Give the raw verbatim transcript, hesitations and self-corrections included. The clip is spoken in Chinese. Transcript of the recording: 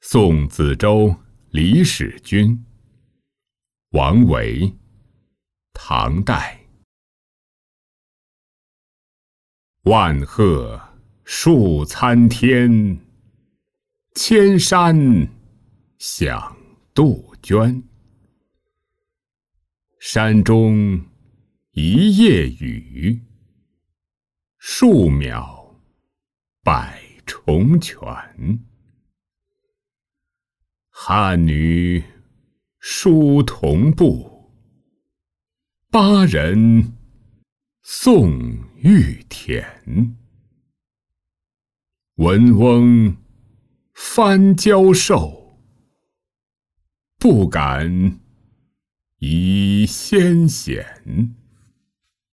宋子周李使君。王维，唐代。万壑树参天，千山响杜鹃。山中一夜雨，树渺百重泉。汉女书童步，巴人送玉田。闻翁翻交瘦，不敢疑先贤。